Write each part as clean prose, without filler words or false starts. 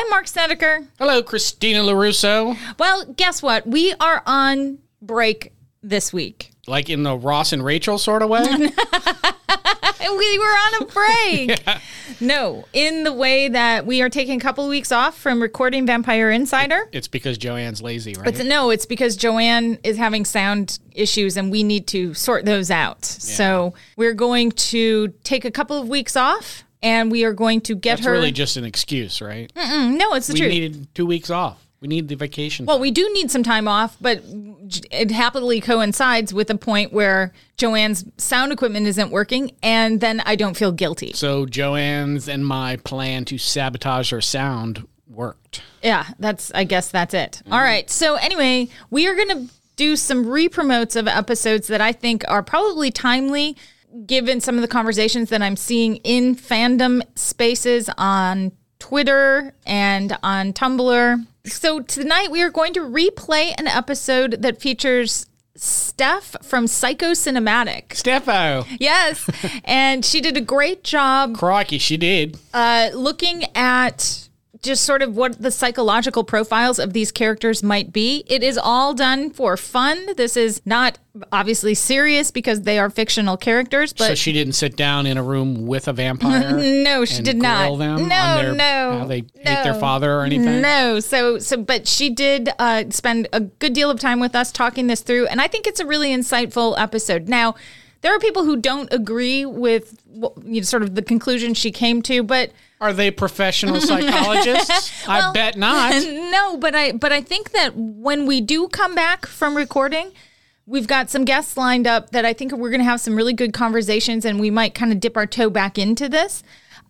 I'm Mark Snedeker. Hello, Christina LaRusso. Well, guess what? We are on break this week. Like in the Ross and Rachel sort of way? We were on a break. Yeah. No, in the way that we are taking a couple of weeks off from recording Vampire Insider. It's because Joanne's lazy, right? It's because Joanne is having sound issues and we need to sort those out. Yeah. So we're going to take a couple of weeks off and we are going to get her. That's really just an excuse, right? No, it's the truth. We needed 2 weeks off. We need the vacation. Well, we do need some time off, but it happily coincides with a point where Joanne's sound equipment isn't working, and then I don't feel guilty. So Joanne's and my plan to sabotage her sound worked. Yeah, I guess that's it. All right. So anyway, we are going to do some re-promotes of episodes that I think are probably timely, given some of the conversations that I'm seeing in fandom spaces on Twitter and on Tumblr. So tonight we are going to replay an episode that features Steph from Psycho Cinematic. Steffo. Yes. And she did a great job. Crikey, she did. Looking at just sort of what the psychological profiles of these characters might be. It is all done for fun. This is not obviously serious because they are fictional characters. But so she didn't sit down in a room with a vampire? No, she did not. Grill them on how they hate their father or anything? No. But she did spend a good deal of time with us talking this through, and I think it's a really insightful episode. Now, there are people who don't agree with sort of the conclusion she came to, but are they professional psychologists? Well, I bet not. No, but I think that when we do come back from recording, we've got some guests lined up that I think we're going to have some really good conversations, and we might kind of dip our toe back into this.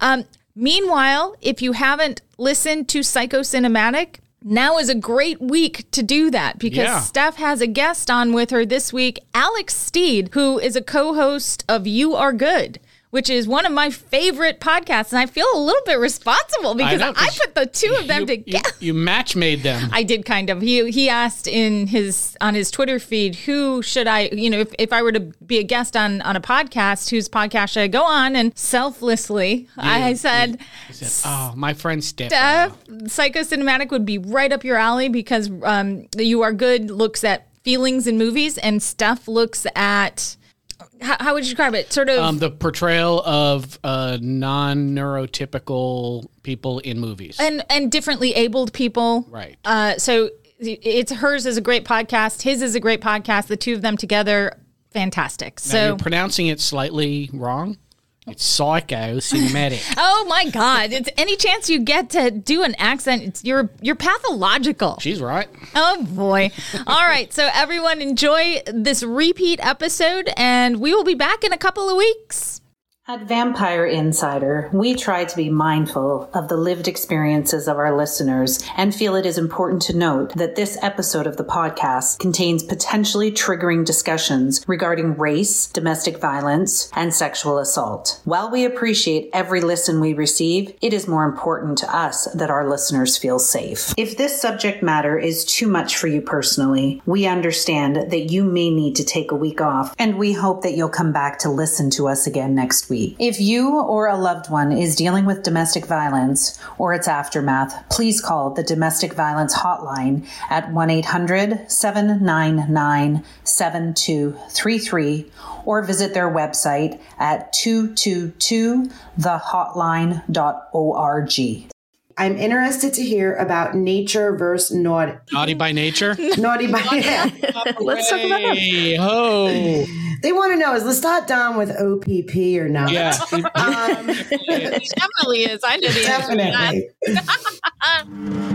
Meanwhile, if you haven't listened to Psycho Cinematic, now is a great week to do that because Steph has a guest on with her this week, Alex Steed, who is a co-host of You Are Good, which is one of my favorite podcasts. And I feel a little bit responsible because I put the two of them together. You match made them. I did kind of. He asked on his Twitter feed, who should I, if I were to be a guest on a podcast, whose podcast should I go on? And selflessly, I said, oh, my friend Steph. Psycho Cinematic would be right up your alley because You Are Good looks at feelings in movies and Steph looks at... How would you describe it? Sort of the portrayal of non-neurotypical people in movies and differently abled people. Right. So hers is a great podcast. His is a great podcast. The two of them together, fantastic. Now, so you're pronouncing it slightly wrong. It's Psycho Cinematic. Oh my God! It's any chance you get to do an accent, you're pathological. She's right. Oh boy! All right, so everyone enjoy this repeat episode, and we will be back in a couple of weeks. At Vampire Insider, we try to be mindful of the lived experiences of our listeners and feel it is important to note that this episode of the podcast contains potentially triggering discussions regarding race, domestic violence, and sexual assault. While we appreciate every listen we receive, it is more important to us that our listeners feel safe. If this subject matter is too much for you personally, we understand that you may need to take a week off, and we hope that you'll come back to listen to us again next week. If you or a loved one is dealing with domestic violence or its aftermath, please call the Domestic Violence Hotline at 1-800-799-7233 or visit their website at 222thehotline.org. I'm interested to hear about nature versus naughty. Naughty by nature? Naughty by nature. Let's talk about that. Ho. They want to know, is Lestat down with OPP or not? Yeah. He definitely is. I know the answer to that.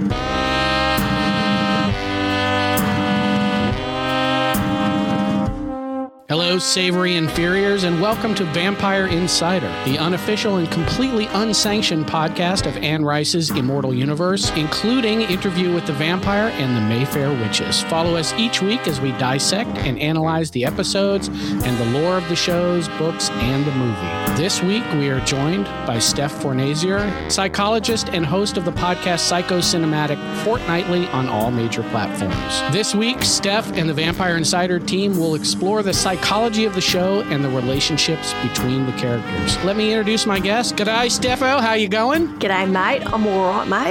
Hello, savory inferiors, and welcome to Vampire Insider, the unofficial and completely unsanctioned podcast of Anne Rice's Immortal Universe, including Interview with the Vampire and the Mayfair Witches. Follow us each week as we dissect and analyze the episodes and the lore of the shows, books, and the movie. This week, we are joined by Steph Fornazier, psychologist and host of the podcast Psycho-Cinematic, fortnightly on all major platforms. This week, Steph and the Vampire Insider team will explore the psychology of the show and the relationships between the characters. Let me introduce my guest. G'day, Steffo. How you going? G'day, mate. I'm all right, mate.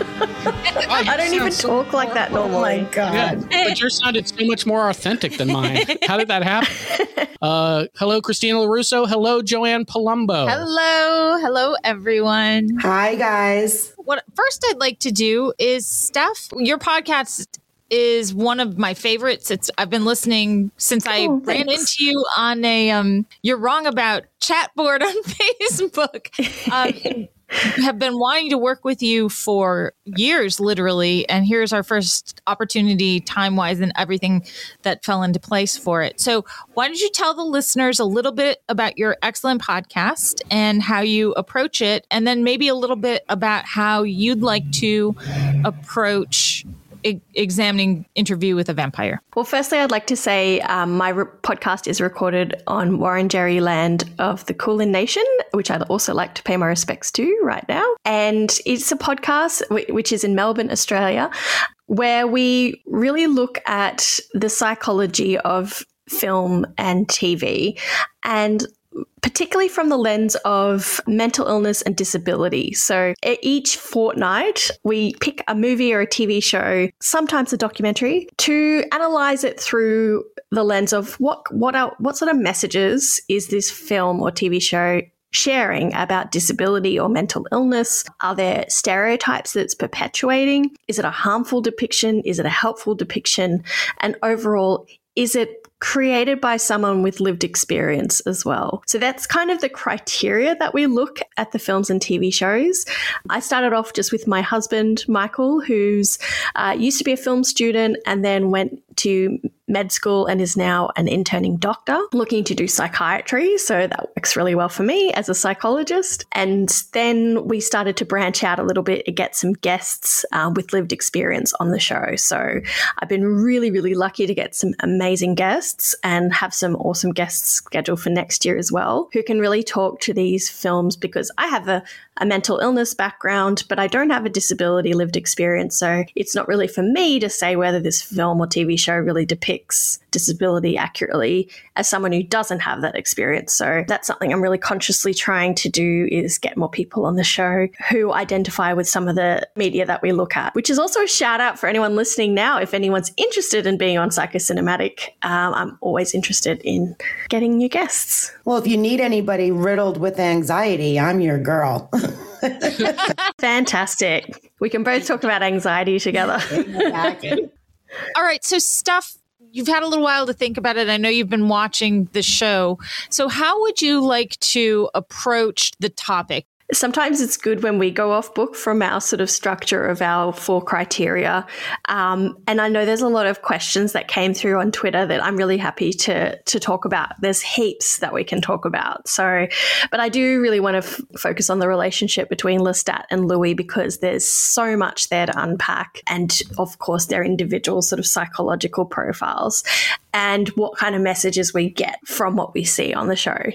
I don't even talk like that normally. Oh my God. Yeah, but yours sounded so much more authentic than mine. How did that happen? Hello, Christina LaRusso. Hello, Joanne Palumbo. Hello, everyone. Hi, guys. What first I'd like to do is, Steph, your podcast is one of my favorites. I've been listening since I ran into you on a You're Wrong About chat board on Facebook. Have been wanting to work with you for years, literally. And here's our first opportunity time-wise and everything that fell into place for it. So why don't you tell the listeners a little bit about your excellent podcast and how you approach it, and then maybe a little bit about how you'd like to approach examining Interview with a Vampire. Well, firstly, I'd like to say my podcast is recorded on Wurundjeri land of the Kulin Nation, which I'd also like to pay my respects to right now. And it's a podcast which is in Melbourne, Australia, where we really look at the psychology of film and TV, and particularly from the lens of mental illness and disability. So each fortnight, we pick a movie or a TV show, sometimes a documentary, to analyze it through the lens of what sort of messages is this film or TV show sharing about disability or mental illness? Are there stereotypes that it's perpetuating? Is it a harmful depiction? Is it a helpful depiction? And overall, is it created by someone with lived experience as well? So that's kind of the criteria that we look at the films and TV shows. I started off just with my husband, Michael, who's used to be a film student and then went to med school and is now an interning doctor looking to do psychiatry. So that works really well for me as a psychologist. And then we started to branch out a little bit and get some guests with lived experience on the show. So I've been really, really lucky to get some amazing guests and have some awesome guests scheduled for next year as well, who can really talk to these films, because I have a mental illness background, but I don't have a disability lived experience. So it's not really for me to say whether this film or TV show really depicts disability accurately as someone who doesn't have that experience. So that's something I'm really consciously trying to do, is get more people on the show who identify with some of the media that we look at, which is also a shout out for anyone listening now. If anyone's interested in being on Psycho-Cinematic, I'm always interested in getting new guests. Well, if you need anybody riddled with anxiety, I'm your girl. Fantastic. We can both talk about anxiety together. All right. So, Steph, you've had a little while to think about it. I know you've been watching the show. So how would you like to approach the topic? Sometimes it's good when we go off book from our sort of structure of our 4 criteria. And I know there's a lot of questions that came through on Twitter that I'm really happy to talk about. There's heaps that we can talk about. So, but I do really want to focus on the relationship between Lestat and Louis, because there's so much there to unpack. And of course, their individual sort of psychological profiles and what kind of messages we get from what we see on the show.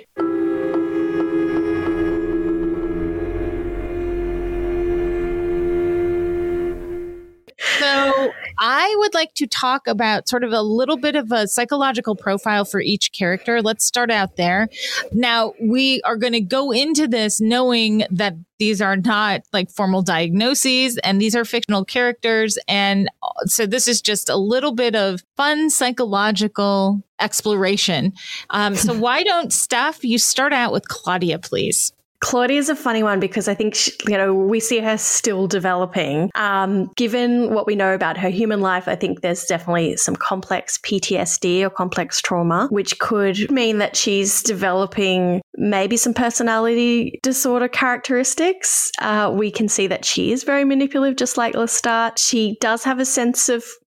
So I would like to talk about sort of a little bit of a psychological profile for each character. Let's start out there. Now, we are going to go into this knowing that these are not like formal diagnoses and these are fictional characters. And so this is just a little bit of fun psychological exploration. So why don't, Steph, you start out with Claudia, please? Claudia is a funny one because I think, we see her still developing. Given what we know about her human life, I think there's definitely some complex PTSD or complex trauma, which could mean that she's developing maybe some personality disorder characteristics. We can see that she is very manipulative, just like Lestat. She does have a sense of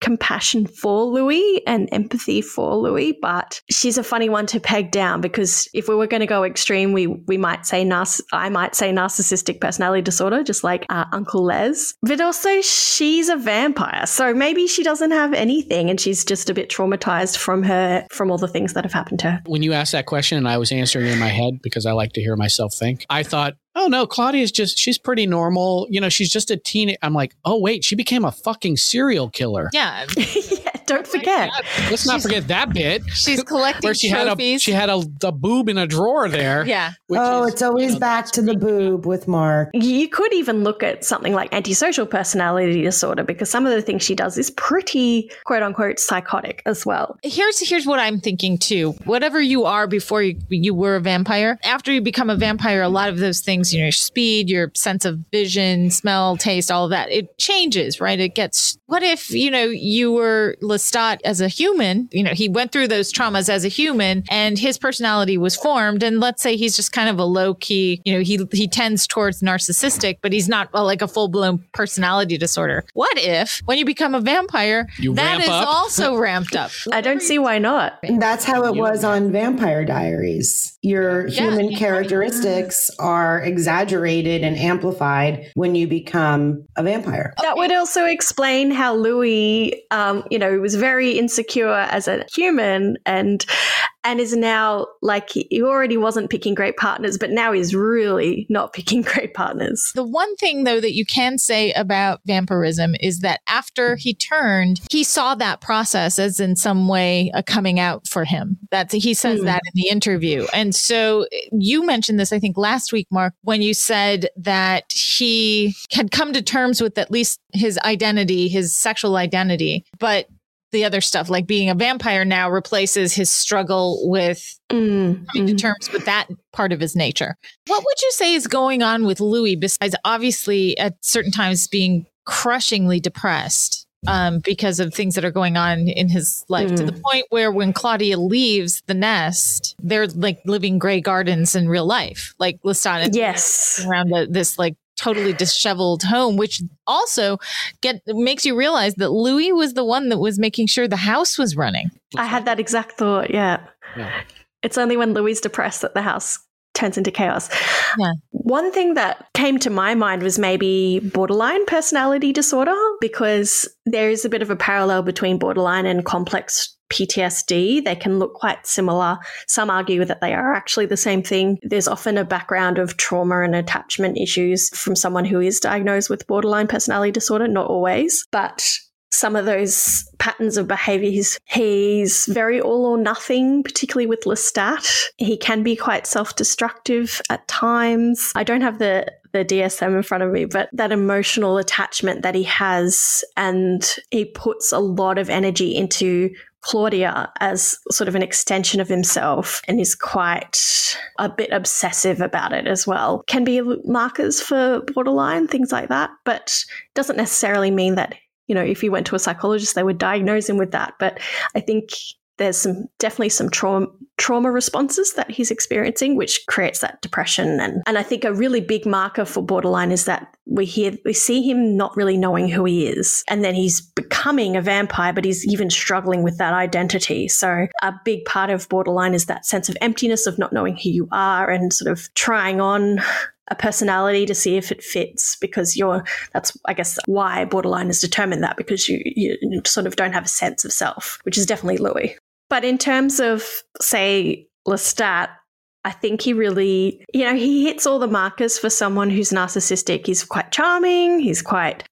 compassion for Louis and empathy for Louis, but she's a funny one to peg down because if we were going to go extreme, we might say I might say narcissistic personality disorder, just like Uncle Les. But also she's a vampire, so maybe she doesn't have anything and she's just a bit traumatized from all the things that have happened to her. When you asked that question and I was answering in my head because I like to hear myself think, I thought, oh no, Claudia's she's pretty normal. She's just a teen. I'm like, oh wait, she became a fucking serial killer. Yeah. Yeah, don't forget. Let's not forget that bit. She's collecting where she trophies. Had a boob in a drawer there. Yeah. It's always back to the boob with Mark. You could even look at something like antisocial personality disorder because some of the things she does is pretty quote unquote psychotic as well. Here's what I'm thinking too. Whatever you are before you were a vampire, after you become a vampire, a lot of those things, your speed, your sense of vision, smell, taste, all of that, it changes, right? What if, you were Lestat as a human, he went through those traumas as a human and his personality was formed. And let's say he's just kind of a low key, he tends towards narcissistic, but he's not like a full blown personality disorder. What if when you become a vampire, that is also ramped up? I don't see why not. That's how it was on Vampire Diaries. Your human characteristics are exaggerated and amplified when you become a vampire. That would also explain how Louis, was very insecure as a human and is now like he already wasn't picking great partners, but now he's really not picking great partners. The one thing, though, that you can say about vampirism is that after he turned, he saw that process as in some way a coming out for him. He says that in the interview. And so you mentioned this, I think, last week, Mark, when you said that he had come to terms with at least his identity, his sexual identity, but the other stuff like being a vampire now replaces his struggle with coming to terms with that part of his nature. What would you say is going on with Louis besides obviously at certain times being crushingly depressed because of things that are going on in his life to the point where when Claudia leaves the nest, they're like living Grey Gardens in real life, like Lestat around this like totally disheveled home, which also makes you realize that Louis was the one that was making sure the house was running. I had that exact thought. Yeah. It's only when Louis is depressed that the house turns into chaos. Yeah. One thing that came to my mind was maybe borderline personality disorder, because there is a bit of a parallel between borderline and complex PTSD. They can look quite similar. Some argue that they are actually the same thing. There's often a background of trauma and attachment issues from someone who is diagnosed with borderline personality disorder, not always, but some of those patterns of behavior, he's very all or nothing, particularly with Lestat. He can be quite self-destructive at times. I don't have the DSM in front of me, but that emotional attachment that he has, and he puts a lot of energy into Claudia as sort of an extension of himself and is quite a bit obsessive about it as well. Can be markers for borderline, things like that, but doesn't necessarily mean that, if he went to a psychologist, they would diagnose him with that. But I think there's definitely some trauma responses that he's experiencing, which creates that depression. And I think a really big marker for borderline is that we see him not really knowing who he is. And then he's becoming a vampire, but he's even struggling with that identity. So a big part of borderline is that sense of emptiness of not knowing who you are and sort of trying on a personality to see if it fits, because that's, I guess, why borderline is determined that, because you sort of don't have a sense of self, which is definitely Louis. But in terms of, say, Lestat, I think he really, he hits all the markers for someone who's narcissistic. He's quite charming. He's quite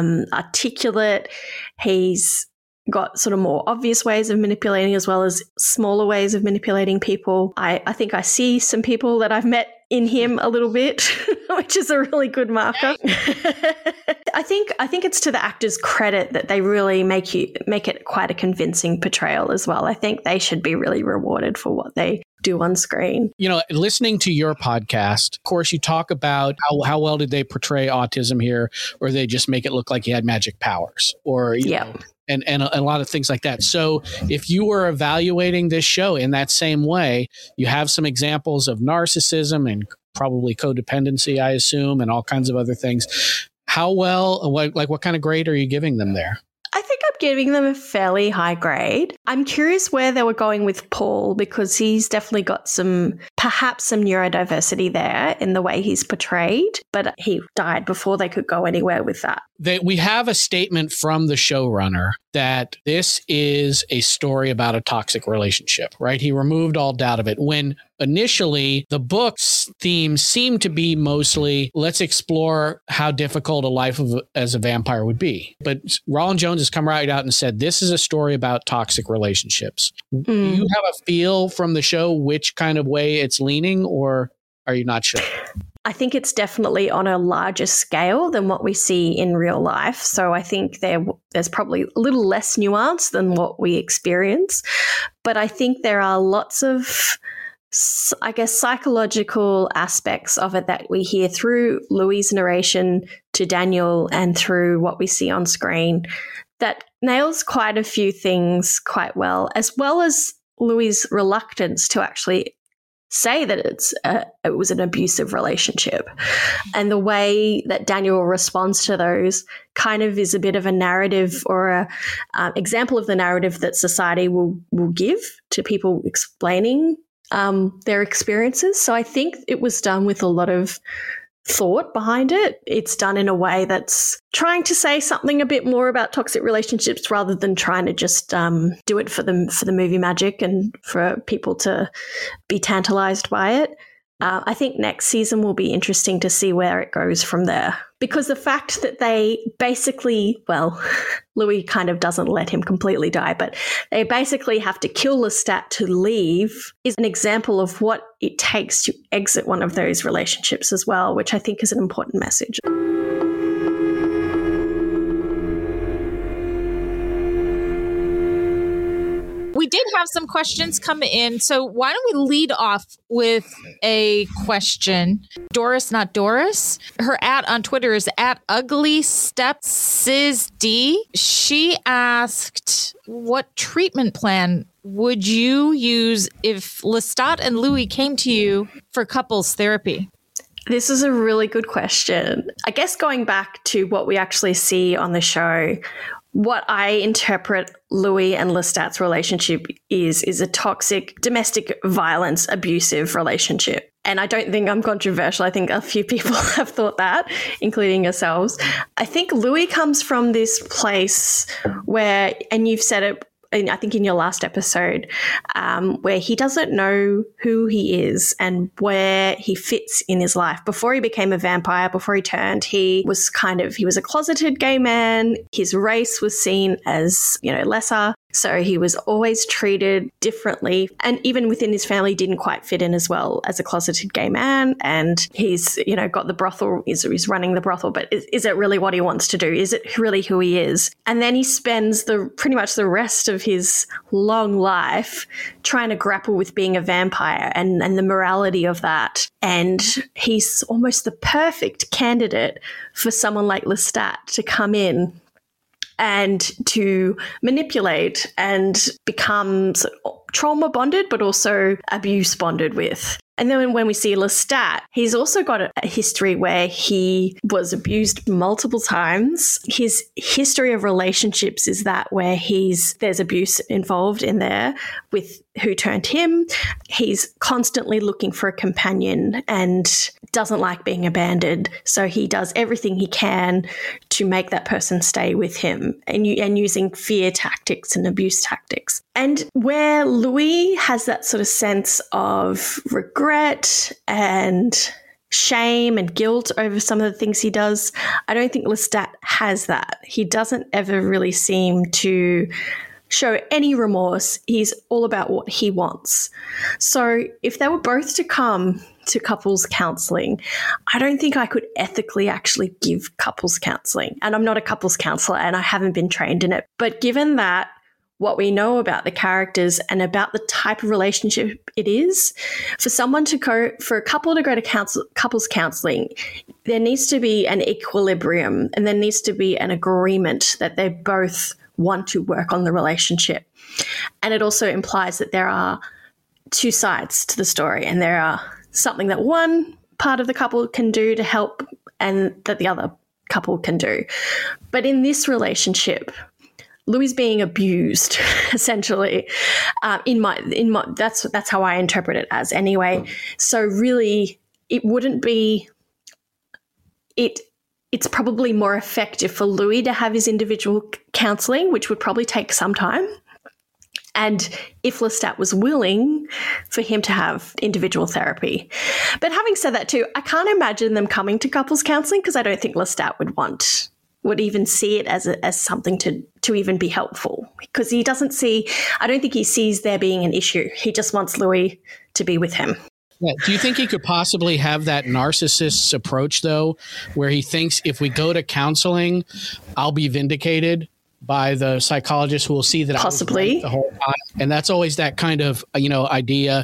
articulate. He's got sort of more obvious ways of manipulating as well as smaller ways of manipulating people. I think I see some people that I've met in him a little bit, which is a really good marker. I think it's to the actor's credit that they really make it quite a convincing portrayal as well. I think they should be really rewarded for what they do on screen. Listening to your podcast, of course, you talk about how well did they portray autism here, or they just make it look like he had magic powers, or you know, and a lot of things like that. So if you were evaluating this show in that same way, you have some examples of narcissism and probably codependency, I assume, and all kinds of other things. How well, what kind of grade are you giving them there? I think I'm giving them a fairly high grade. I'm curious where they were going with Paul, because he's definitely got perhaps some neurodiversity there in the way he's portrayed, but he died before they could go anywhere with that. We have a statement from the showrunner that this is a story about a toxic relationship, right? He removed all doubt of it. When initially the book's theme seemed to be mostly, let's explore how difficult a life as a vampire would be. But Roland Jones has come right out and said, this is a story about toxic relationships. Do you have a feel from the show which kind of way it's leaning, or are you not sure? I think it's definitely on a larger scale than what we see in real life. So I think there's probably a little less nuance than what we experience. But I think there are lots of, I guess, psychological aspects of it that we hear through Louis' narration to Daniel and through what we see on screen that nails quite a few things quite well as Louis' reluctance to actually say that it was an abusive relationship. And the way that Daniel responds to those kind of is a bit of a narrative or a example of the narrative that society will give to people explaining their experiences. So I think it was done with a lot of thought behind it. It's done in a way that's trying to say something a bit more about toxic relationships rather than trying to just do it for the movie magic and for people to be tantalized by it. I think next season will be interesting to see where it goes from there. Because the fact that they basically, well, Louis kind of doesn't let him completely die, but they basically have to kill Lestat to leave is an example of what it takes to exit one of those relationships as well, which I think is an important message. We did have some questions come in, so why don't we lead off with a question. Doris, not Doris. Her on Twitter is @uglystepsisd. She asked, what treatment plan would you use if Lestat and Louis came to you for couples therapy? This is a really good question. I guess going back to what we actually see on the show, what I interpret Louis and Lestat's relationship is a toxic domestic violence, abusive relationship. And I don't think I'm controversial. I think a few people have thought that, including yourselves. I think Louis comes from this place where, and you've said it, I think in your last episode, where he doesn't know who he is and where he fits in his life. Before he became a vampire, before he turned, he was a closeted gay man. His race was seen as, lesser. So he was always treated differently. And even within his family, didn't quite fit in as well as a closeted gay man. And he's, got the brothel, he's running the brothel. But is it really what he wants to do? Is it really who he is? And then he spends pretty much the rest of his long life trying to grapple with being a vampire and the morality of that. And he's almost the perfect candidate for someone like Lestat to come in and to manipulate and become trauma bonded, but also abuse bonded with. And then when we see Lestat, he's also got a history where he was abused multiple times. His history of relationships is that where there's abuse involved in there with who turned him. He's constantly looking for a companion and doesn't like being abandoned. So he does everything he can to make that person stay with him and using fear tactics and abuse tactics. And where Louis has that sort of sense of regret and shame and guilt over some of the things he does, I don't think Lestat has that. He doesn't ever really seem to show any remorse. He's all about what he wants. So if they were both to come to couples counselling, I don't think I could ethically actually give couples counselling. And I'm not a couples counsellor and I haven't been trained in it. But given that, what we know about the characters and about the type of relationship it is, for a couple to go to couples counselling, there needs to be an equilibrium and there needs to be an agreement that they both want to work on the relationship. And it also implies that there are two sides to the story and there are something that one part of the couple can do to help and that the other couple can do. But in this relationship, Louis being abused, essentially. That's how I interpret it as anyway. So really, it wouldn't be it. It's probably more effective for Louis to have his individual counselling, which would probably take some time. And if Lestat was willing, for him to have individual therapy. But having said that too, I can't imagine them coming to couples counselling because I don't think Lestat would even see it as something to even be helpful, because I don't think he sees there being an issue. He just wants Louis to be with him. Yeah. Do you think he could possibly have that narcissist's approach, though, where he thinks if we go to counseling, I'll be vindicated by the psychologist who will see that possibly I was right the whole time? And that's always that kind of, idea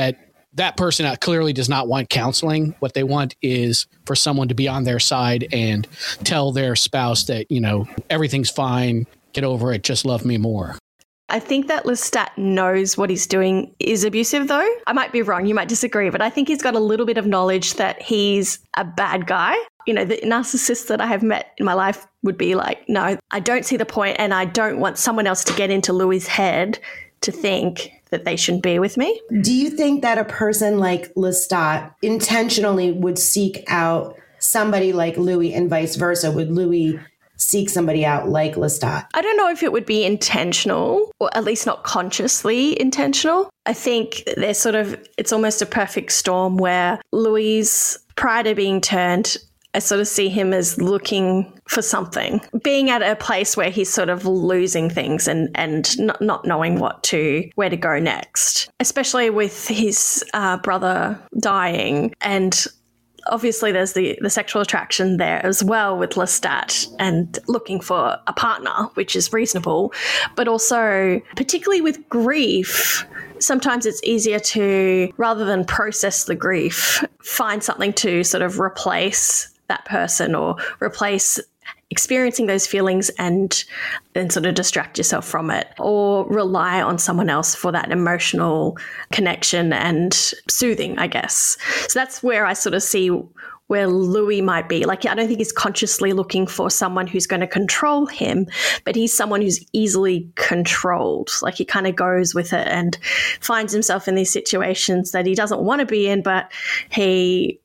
that person clearly does not want counseling. What they want is for someone to be on their side and tell their spouse that, everything's fine, get over it, just love me more. I think that Lestat knows what he's doing is abusive, though. I might be wrong. You might disagree, but I think he's got a little bit of knowledge that he's a bad guy. The narcissists that I have met in my life would be like, no, I don't see the point, and I don't want someone else to get into Louis' head to think that they shouldn't be with me. Do you think that a person like Lestat intentionally would seek out somebody like Louis and vice versa? Would Louis seek somebody out like Lestat? I don't know if it would be intentional, or at least not consciously intentional. I think it's almost a perfect storm where Louis, prior to being turned, I sort of see him as looking for something, being at a place where he's sort of losing things and not knowing where to go next, especially with his brother dying. And obviously there's the sexual attraction there as well with Lestat and looking for a partner, which is reasonable. But also, particularly with grief, sometimes it's easier to, rather than process the grief, find something to sort of replace that person or replace experiencing those feelings and then sort of distract yourself from it, or rely on someone else for that emotional connection and soothing, I guess. So that's where I sort of see where Louis might be. Like, I don't think he's consciously looking for someone who's going to control him, but he's someone who's easily controlled. Like, he kind of goes with it and finds himself in these situations that he doesn't want to be in, but he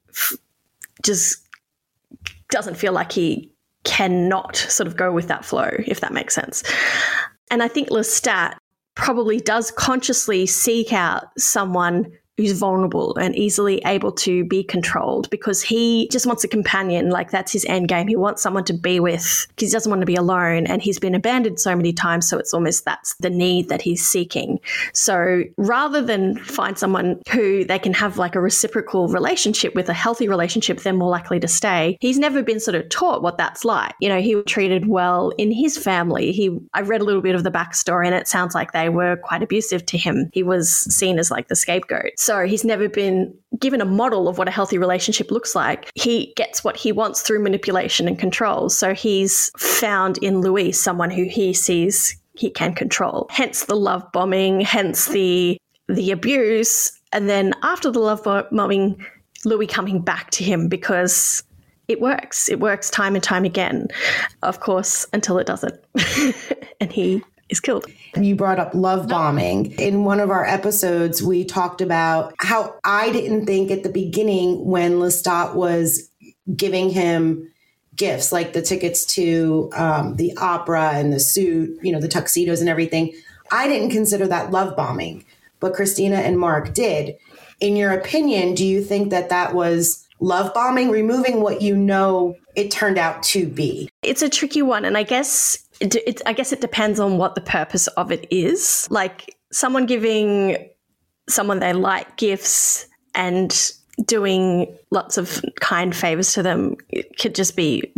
just doesn't feel like he cannot sort of go with that flow, if that makes sense. And I think Lestat probably does consciously seek out someone who's vulnerable and easily able to be controlled, because he just wants a companion. Like, that's his end game. He wants someone to be with because he doesn't want to be alone, and he's been abandoned so many times, so it's almost that's the need that he's seeking. So rather than find someone who they can have like a reciprocal relationship with, a healthy relationship, they're more likely to stay. He's never been sort of taught what that's like. He was treated well in his family. I read a little bit of the backstory, and it sounds like they were quite abusive to him. He was seen as like the scapegoat. So he's never been given a model of what a healthy relationship looks like. He gets what he wants through manipulation and control. So he's found in Louis someone who he sees he can control. Hence the love bombing, hence the abuse. And then after the love bombing, Louis coming back to him because it works. It works time and time again, of course, until it doesn't. And he is killed. You brought up love bombing. In one of our episodes, we talked about how I didn't think at the beginning when Lestat was giving him gifts, like the tickets to the opera and the suit, the tuxedos and everything, I didn't consider that love bombing, but Christina and Mark did. In your opinion, do you think that was love bombing, removing what it turned out to be? It's a tricky one, and I guess it depends on what the purpose of it is. Like, someone giving someone they like gifts and doing lots of kind favors to them, it could just be,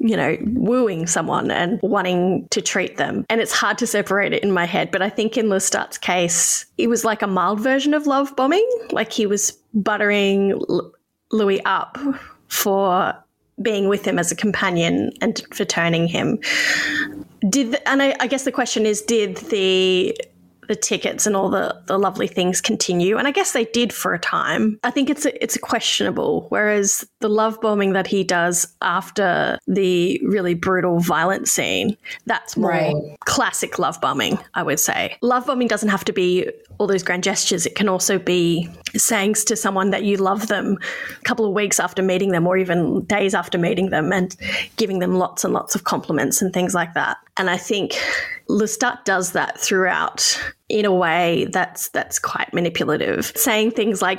wooing someone and wanting to treat them. And it's hard to separate it in my head. But I think in Lestat's case, it was like a mild version of love bombing. Like, he was buttering Louis up for being with him as a companion and for turning him. I guess the question is, did the the tickets and all the lovely things continue. And I guess they did for a time. I think it's questionable. Whereas the love bombing that he does after the really brutal, violent scene, that's more classic love bombing, I would say. Love bombing doesn't have to be all those grand gestures. It can also be saying to someone that you love them a couple of weeks after meeting them or even days after meeting them and giving them lots and lots of compliments and things like that. And I think Lestat does that throughout in a way that's quite manipulative. Saying things like,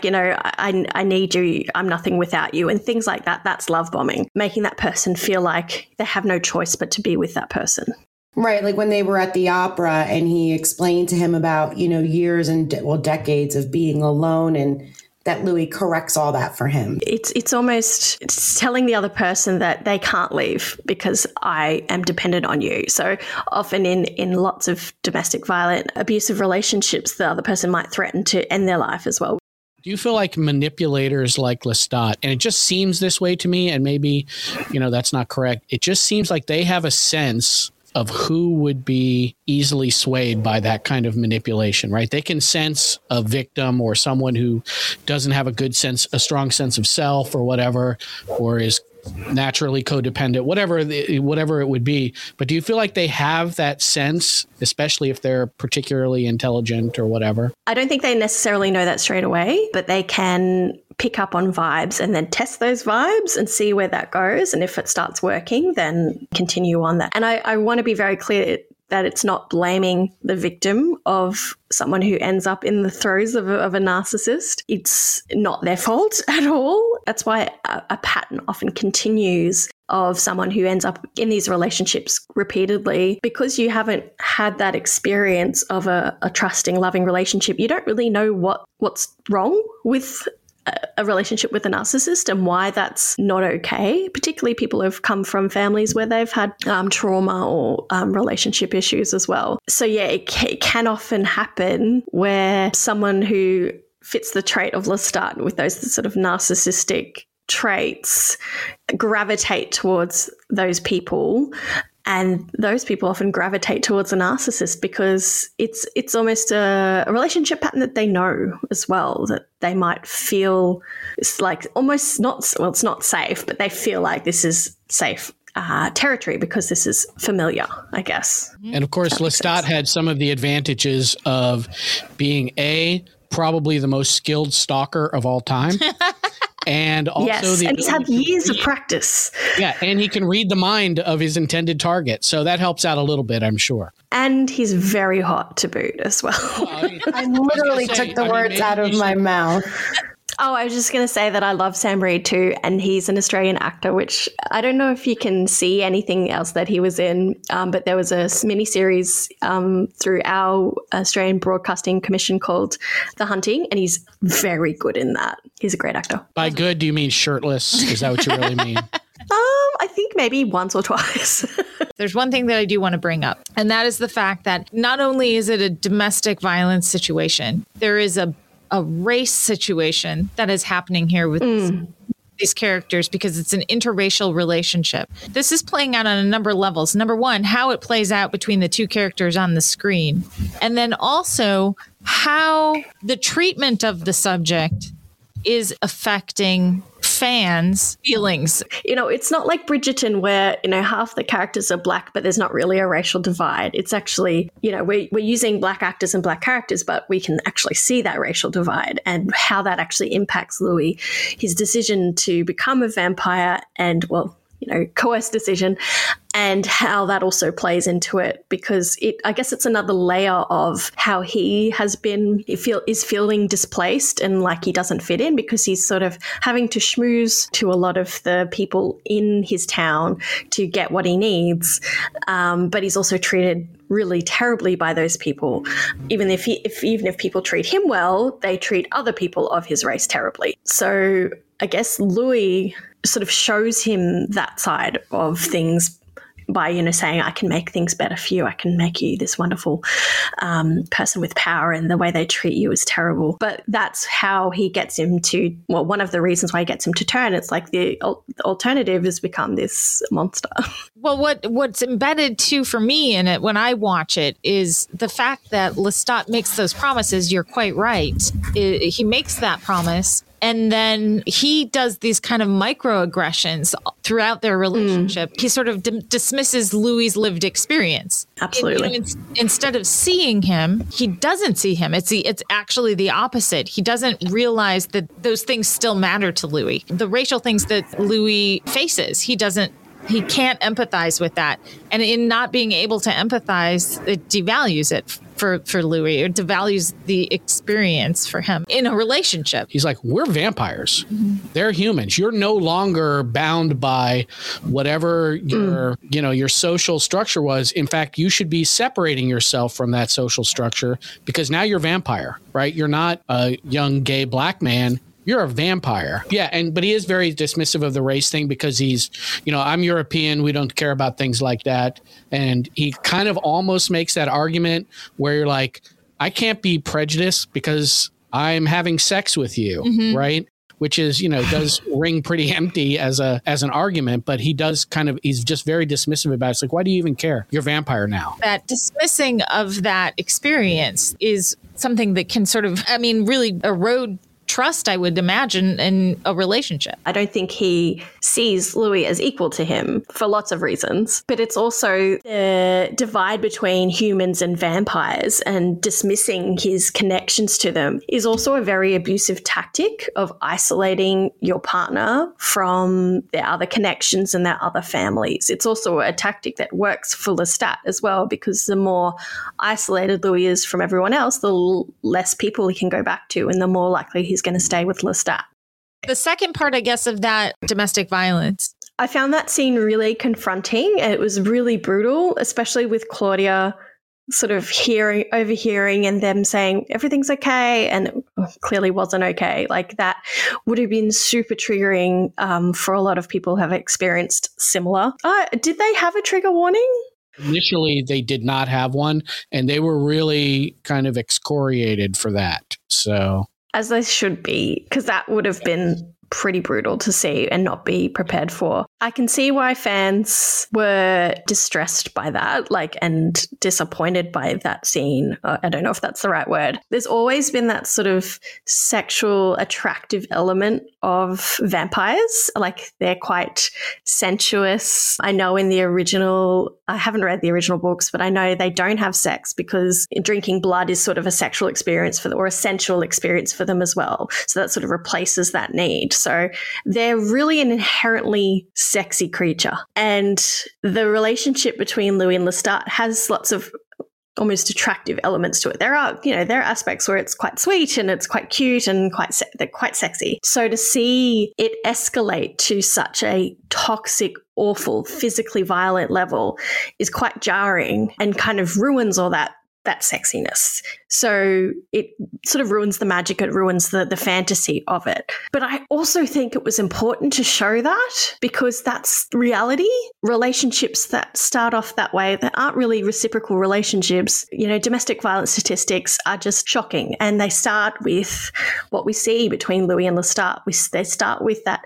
I need you, I'm nothing without you, and things like that, that's love bombing. Making that person feel like they have no choice but to be with that person. Right. Like when they were at the opera and he explained to him about, years and decades of being alone, and that Louis corrects all that for him. It's almost telling the other person that they can't leave because I am dependent on you. So often in lots of domestic violent, abusive relationships, the other person might threaten to end their life as well. Do you feel like manipulators like Lestat, and it just seems this way to me, and maybe, that's not correct. It just seems like they have a sense of who would be easily swayed by that kind of manipulation, right? They can sense a victim or someone who doesn't have a strong sense of self or whatever, or is naturally codependent, whatever it would be. But do you feel like they have that sense, especially if they're particularly intelligent or whatever? I don't think they necessarily know that straight away, but they can pick up on vibes and then test those vibes and see where that goes. And if it starts working, then continue on that. And I want to be very clear that it's not blaming the victim of someone who ends up in the throes of a narcissist. It's not their fault at all. That's why a pattern often continues of someone who ends up in these relationships repeatedly. Because you haven't had that experience of a trusting, loving relationship, you don't really know what's wrong with a relationship with a narcissist and why that's not okay. Particularly people who've come from families where they've had trauma or relationship issues as well. So yeah, it can often happen where someone who fits the trait of Lestat with those sort of narcissistic traits gravitate towards those people. And those people often gravitate towards a narcissist because it's almost a relationship pattern that they know as well, that they might feel it's like almost it's not safe, but they feel like this is safe territory because this is familiar, I guess. And of course, Lestat had some of the advantages of being probably the most skilled stalker of all time. And also and he's had years of practice. Yeah, and he can read the mind of his intended target. So that helps out a little bit, I'm sure. And he's very hot to boot as well. I literally took the words out of my mouth. Oh, I was just going to say that I love Sam Reid too, and he's an Australian actor, which I don't know if you can see anything else that he was in, but there was a mini-series through our Australian Broadcasting Commission called The Hunting, and he's very good in that. He's a great actor. By good, do you mean shirtless? Is that what you really mean? I think maybe once or twice. There's one thing that I do want to bring up, and that is the fact that not only is it a domestic violence situation, there is a race situation that is happening here with these characters because it's an interracial relationship. This is playing out on a number of levels. Number one, how it plays out between the two characters on the screen. And then also how the treatment of the subject is affecting fans' feelings. It's not like Bridgerton where, half the characters are black, but there's not really a racial divide. It's actually, we're using black actors and black characters, but we can actually see that racial divide and how that actually impacts Louis, his decision to become a vampire and, coerced decision, and how that also plays into it because I guess it's another layer of how he is feeling displaced and like he doesn't fit in because he's sort of having to schmooze to a lot of the people in his town to get what he needs. But he's also treated really terribly by those people. Even if people treat him well, they treat other people of his race terribly. So I guess Louis sort of shows him that side of things by, saying, I can make things better for you. I can make you this wonderful person with power, and the way they treat you is terrible. But that's how he gets him to, well, one of the reasons why he gets him to turn. It's like the alternative has become this monster. Well, what's embedded too for me in it when I watch it is the fact that Lestat makes those promises. You're quite right. He makes that promise, and then he does these kind of microaggressions throughout their relationship. He sort of dismisses Louis's lived experience. Absolutely. Instead of seeing him, he doesn't see him. It's actually the opposite. He doesn't realize that those things still matter to Louis. The racial things that Louis faces, he can't empathize with that. And in not being able to empathize, it devalues it for Louis. It devalues the experience for him in a relationship. He's like, we're vampires. Mm-hmm. They're humans. You're no longer bound by whatever your social structure was. In fact, you should be separating yourself from that social structure, because now you're a vampire, right? You're not a young gay black man. You're a vampire. Yeah. But he is very dismissive of the race thing, because he's, I'm European. We don't care about things like that. And he kind of almost makes that argument where you're like, I can't be prejudiced because I'm having sex with you. Mm-hmm. Right. Which is, does ring pretty empty as an argument, but he's just very dismissive about it. It's like, why do you even care? You're a vampire now. That dismissing of that experience is something that can sort of, really erode trust, I would imagine, in a relationship. I don't think he sees Louis as equal to him for lots of reasons, but it's also the divide between humans and vampires, and dismissing his connections to them is also a very abusive tactic of isolating your partner from their other connections and their other families. It's also a tactic that works for Lestat as well, because the more isolated Louis is from everyone else, the less people he can go back to, and the more likely he's going to stay with Lestat. The second part, I guess, of that domestic violence. I found that scene really confronting. It was really brutal, especially with Claudia sort of overhearing and them saying everything's okay, and it clearly wasn't okay. Like, that would have been super triggering for a lot of people who have experienced similar. Did they have a trigger warning? Initially, they did not have one, and they were really kind of excoriated for that. So, as they should be, because that would have been pretty brutal to see and not be prepared for. I can see why fans were distressed by that, and disappointed by that scene. I don't know if that's the right word. There's always been that sort of sexual attractive element of vampires. Like, they're quite sensuous. I know in the original, I haven't read the original books, but I know they don't have sex because drinking blood is sort of a sexual experience for them, or a sensual experience for them as well. So that sort of replaces that need. So they're really an inherently sexy creature. And the relationship between Louis and Lestat has lots of almost attractive elements to it. There are aspects where it's quite sweet and it's quite cute and they're quite sexy. So to see it escalate to such a toxic, awful, physically violent level is quite jarring and kind of ruins all that sexiness. So it sort of ruins the magic. It ruins the fantasy of it. But I also think it was important to show that, because that's reality. Relationships that start off that way, that aren't really reciprocal relationships. Domestic violence statistics are just shocking. And they start with what we see between Louis and Lestat. They start with that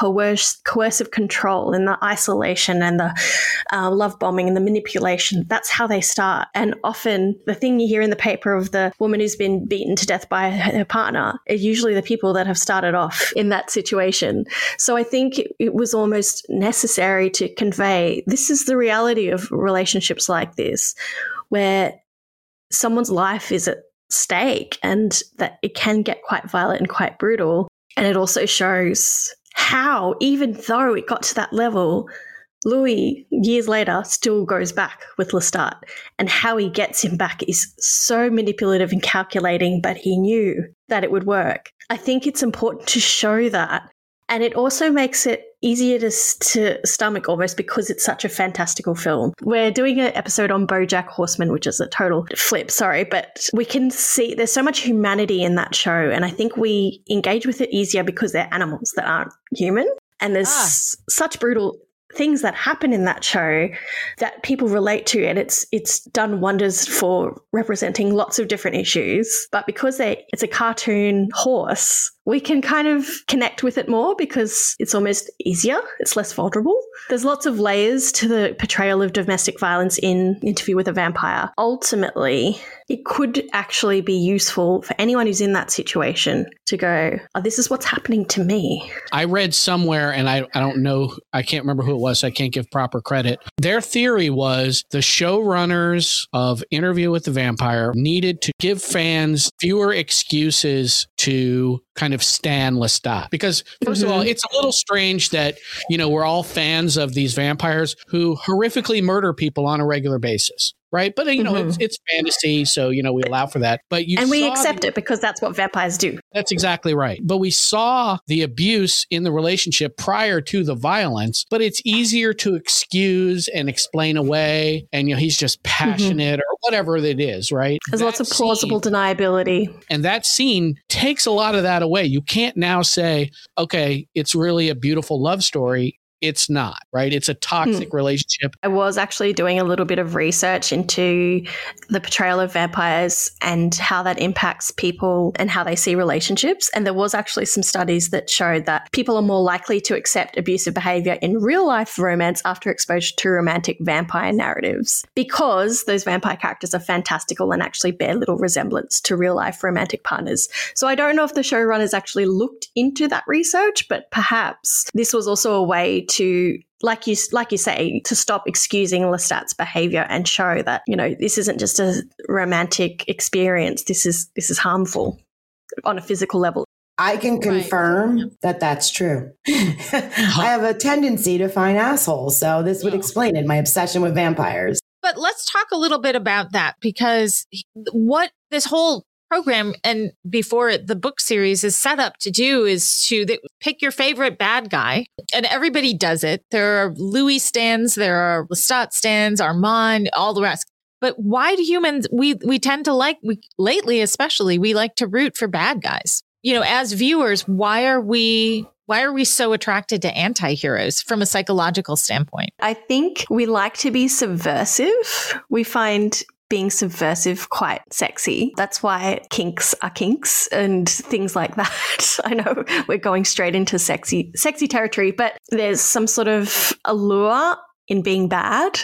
coercive control and the isolation and the love bombing and the manipulation. That's how they start. And often the thing you hear in the paper of the woman who's been beaten to death by her partner are usually the people that have started off in that situation. So I think it was almost necessary to convey this is the reality of relationships like this, where someone's life is at stake and that it can get quite violent and quite brutal. And it also shows how, even though it got to that level, Louis, years later, still goes back with Lestat, and how he gets him back is so manipulative and calculating, but he knew that it would work. I think it's important to show that. And it also makes it easier to stomach almost, because it's such a fantastical film. We're doing an episode on BoJack Horseman, which is a total flip, but we can see there's so much humanity in that show. And I think we engage with it easier because they're animals that aren't human. And there's such brutal things that happen in that show that people relate to, and it's done wonders for representing lots of different issues. But because it's a cartoon horse, we can kind of connect with it more because it's almost easier. It's less vulnerable. There's lots of layers to the portrayal of domestic violence in Interview with a Vampire. Ultimately, it could actually be useful for anyone who's in that situation to go, oh, this is what's happening to me. I read somewhere, and I don't know, I can't remember who it was, so I can't give proper credit. Their theory was the showrunners of Interview with the Vampire needed to give fans fewer excuses to kind of stan Lestat. Because first of all, it's a little strange that, we're all fans of these vampires who horrifically murder people on a regular basis. Right. But, it's fantasy. So, we allow for that. But we accept it because that's what vampires do. That's exactly right. But we saw the abuse in the relationship prior to the violence, but it's easier to excuse and explain away. And, he's just passionate or whatever it is. Right. There's lots of plausible deniability. And that scene takes a lot of that away. You can't now say, okay, it's really a beautiful love story. It's not, right? It's a toxic relationship. I was actually doing a little bit of research into the portrayal of vampires and how that impacts people and how they see relationships. And there was actually some studies that showed that people are more likely to accept abusive behavior in real life romance after exposure to romantic vampire narratives, because those vampire characters are fantastical and actually bear little resemblance to real life romantic partners. So I don't know if the showrunners actually looked into that research, but perhaps this was also a way to, like you say, to stop excusing Lestat's behavior and show that, this isn't just a romantic experience. This is harmful on a physical level. I can confirm that that's true. I have a tendency to find assholes, so this would explain it, my obsession with vampires. But let's talk a little bit about that, because what this whole program and before it, the book series is set up to do is to pick your favorite bad guy, and everybody does it. There are Louis stans, there are Lestat stans, Armand, all the rest. But why do humans, we tend to lately especially, we like to root for bad guys. As viewers, why are we so attracted to anti-heroes from a psychological standpoint? I think we like to be subversive. We find being subversive quite sexy. That's why kinks are kinks and things like that. I know we're going straight into sexy territory, but there's some sort of allure in being bad,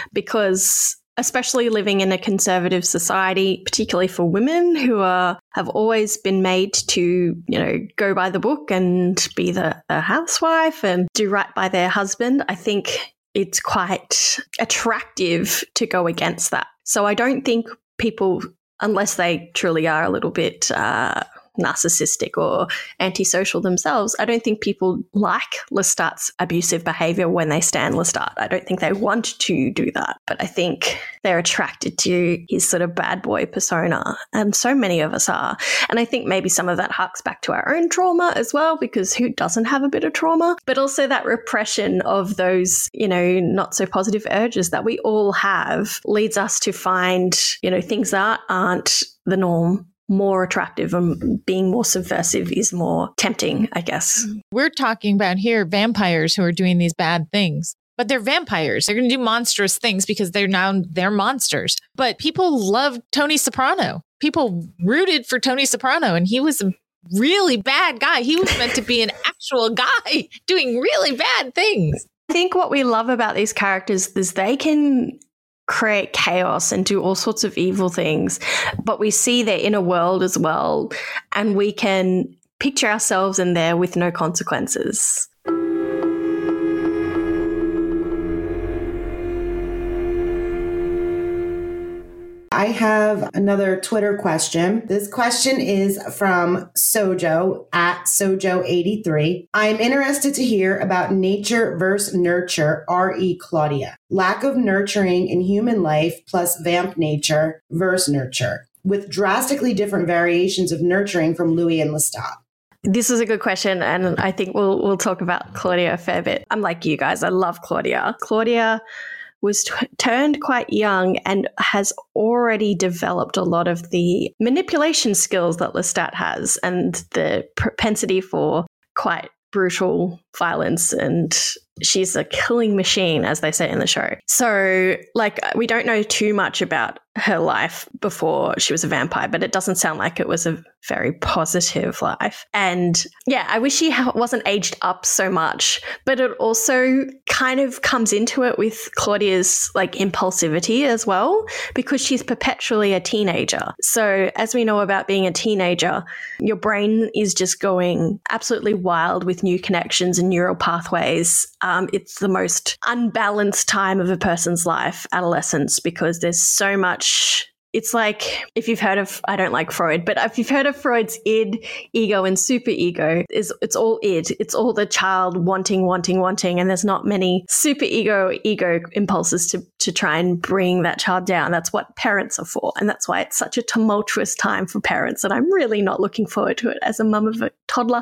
because especially living in a conservative society, particularly for women who have always been made to, go by the book and be the housewife and do right by their husband, I think it's quite attractive to go against that. So I don't think people, unless they truly are a little bit narcissistic or antisocial themselves, I don't think people like Lestat's abusive behavior when they stan Lestat. I don't think they want to do that, but I think they're attracted to his sort of bad boy persona, and so many of us are. And I think maybe some of that harks back to our own trauma as well, because who doesn't have a bit of trauma? But also that repression of those, not so positive urges that we all have leads us to find, things that aren't the norm more attractive, and being more subversive is more tempting, I guess. We're talking about here vampires who are doing these bad things, but they're vampires. They're going to do monstrous things because they're monsters. But people love Tony Soprano. People rooted for Tony Soprano, and he was a really bad guy. He was meant to be an actual guy doing really bad things. I think what we love about these characters is they can create chaos and do all sorts of evil things, but we see their inner world as well, and we can picture ourselves in there with no consequences. I have another Twitter question. This question is from Sojo at Sojo83. I'm interested to hear about nature versus nurture, R.E. Claudia. Lack of nurturing in human life plus vamp nature versus nurture, with drastically different variations of nurturing from Louis and Lestat. This is a good question, and I think we'll talk about Claudia a fair bit. I'm like you guys, I love Claudia. Claudia was turned quite young and has already developed a lot of the manipulation skills that Lestat has, and the propensity for quite brutal violence, and she's a killing machine, as they say in the show. So, like, we don't know too much about her life before she was a vampire, but it doesn't sound like it was a very positive life. And yeah, I wish she wasn't aged up so much, but it also kind of comes into it with Claudia's like impulsivity as well, because she's perpetually a teenager. So as we know about being a teenager, your brain is just going absolutely wild with new connections and neural pathways. It's the most unbalanced time of a person's life, adolescence, because there's so much. It's like, if you've heard of, I don't like Freud, but if you've heard of Freud's id, ego, and superego, it's all id. It's all the child wanting, and there's not many ego impulses to try and bring that child down. That's what parents are for, and that's why it's such a tumultuous time for parents, and I'm really not looking forward to it as a mum of a toddler.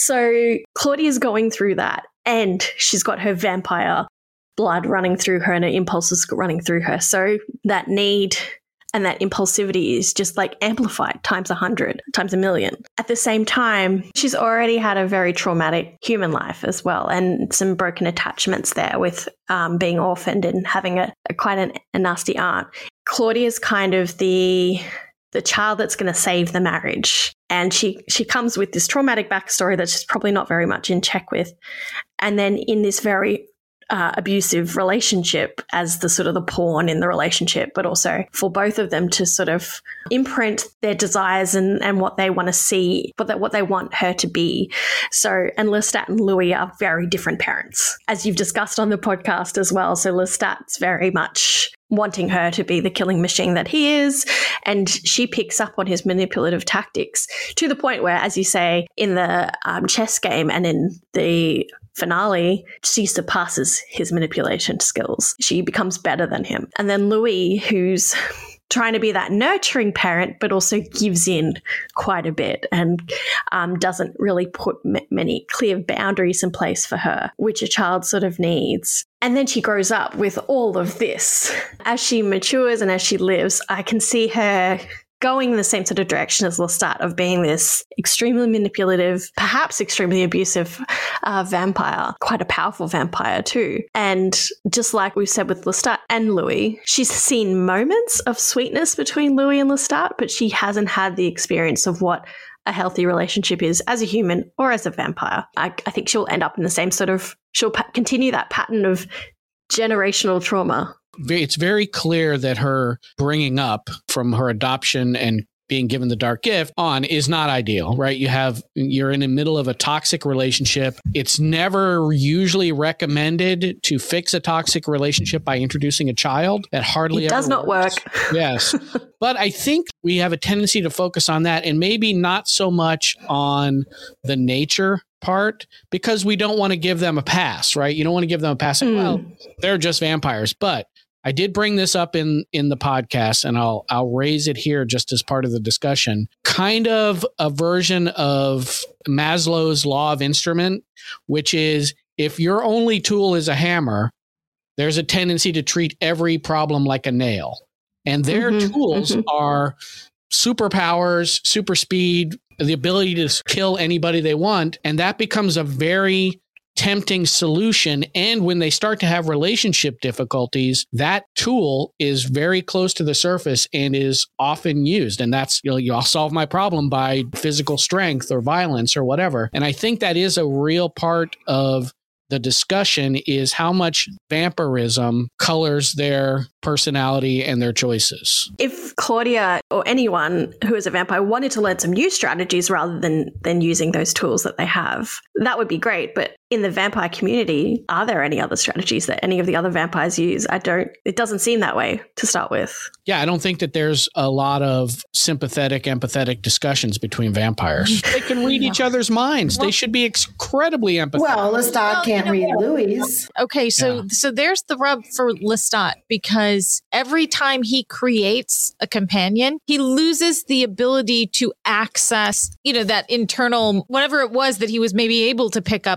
So Claudia's going through that, and she's got her vampire blood running through her and her impulses running through her. So that need and that impulsivity is just like amplified times 100, times 1,000,000. At the same time, she's already had a very traumatic human life as well, and some broken attachments there with being orphaned and having quite a nasty aunt. Claudia's kind of the child that's going to save the marriage. And she comes with this traumatic backstory that she's probably not very much in check with. And then in this very abusive relationship as the sort of the pawn in the relationship, but also for both of them to sort of imprint their desires and what they want to see, but what they want her to be. So, and Lestat and Louis are very different parents, as you've discussed on the podcast as well. So Lestat's very much wanting her to be the killing machine that he is, and she picks up on his manipulative tactics to the point where, as you say, in the chess game and in the finale, she surpasses his manipulation skills. She becomes better than him. And then Louis, who's trying to be that nurturing parent, but also gives in quite a bit and doesn't really put many clear boundaries in place for her, which a child sort of needs. And then she grows up with all of this. As she matures and as she lives, I can see her going in the same sort of direction as Lestat, of being this extremely manipulative, perhaps extremely abusive vampire, quite a powerful vampire too. And just like we said with Lestat and Louis, she's seen moments of sweetness between Louis and Lestat, but she hasn't had the experience of what a healthy relationship is as a human or as a vampire. I think she'll end up in the same sort of, she'll continue that pattern of generational trauma. It's very clear that her bringing up from her adoption and being given the dark gift on is not ideal, right? You're in the middle of a toxic relationship. It's never usually recommended to fix a toxic relationship by introducing a child. That hardly ever does not work. Yes. But I think we have a tendency to focus on that and maybe not so much on the nature part, because we don't want to give them a pass, right? You don't want to give them a pass. Well, they're just vampires. But I did bring this up in the podcast, and I'll raise it here just as part of the discussion. Kind of a version of Maslow's law of instrument, which is if your only tool is a hammer, there's a tendency to treat every problem like a nail. And their tools are superpowers, super speed, the ability to kill anybody they want. And that becomes a very tempting solution. And when they start to have relationship difficulties, that tool is very close to the surface and is often used. And that's, I'll solve my problem by physical strength or violence or whatever. And I think that is a real part of the discussion, is how much vampirism colors their personality and their choices. If Claudia or anyone who is a vampire wanted to learn some new strategies rather than using those tools that they have, that would be great. But in the vampire community, are there any other strategies that any of the other vampires use? It doesn't seem that way to start with. Yeah, I don't think that there's a lot of sympathetic, empathetic discussions between vampires. They can read each other's minds. They should be incredibly empathetic. Well, Lestat can't read Louis. Okay, so there's the rub for Lestat, because every time he creates a companion, he loses the ability to access, that internal, whatever it was that he was maybe able to pick up those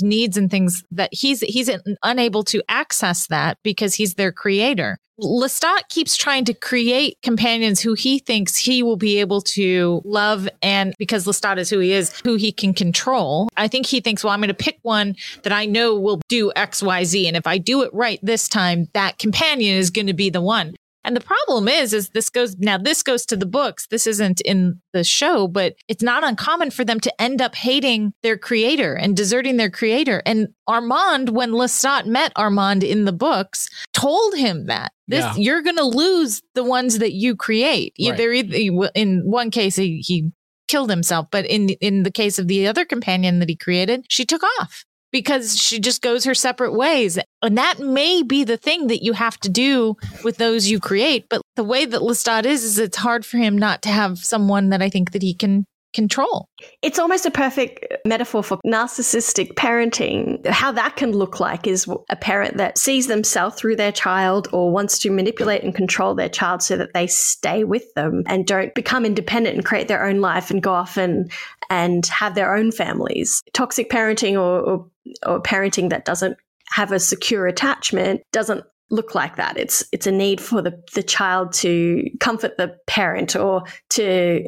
needs and things that he's unable to access that because he's their creator. Lestat keeps trying to create companions who he thinks he will be able to love, and because Lestat is who he is, who he can control. I think he thinks, well, I'm going to pick one that I know will do X, Y, Z. And if I do it right this time, that companion is going to be the one. And the problem is this goes to the books. This isn't in the show, but it's not uncommon for them to end up hating their creator and deserting their creator. And Armand, when Lestat met Armand in the books, told him that you're going to lose the ones that you create. Right. In one case, he killed himself, but in the case of the other companion that he created, she took off. Because she just goes her separate ways. And that may be the thing that you have to do with those you create. But the way that Lestat is it's hard for him not to have someone that I think that he can control. It's almost a perfect metaphor for narcissistic parenting. How that can look like is a parent that sees themselves through their child or wants to manipulate and control their child so that they stay with them and don't become independent and create their own life and go off and have their own families. Toxic parenting or parenting that doesn't have a secure attachment doesn't look like that. It's a need for the child to comfort the parent or to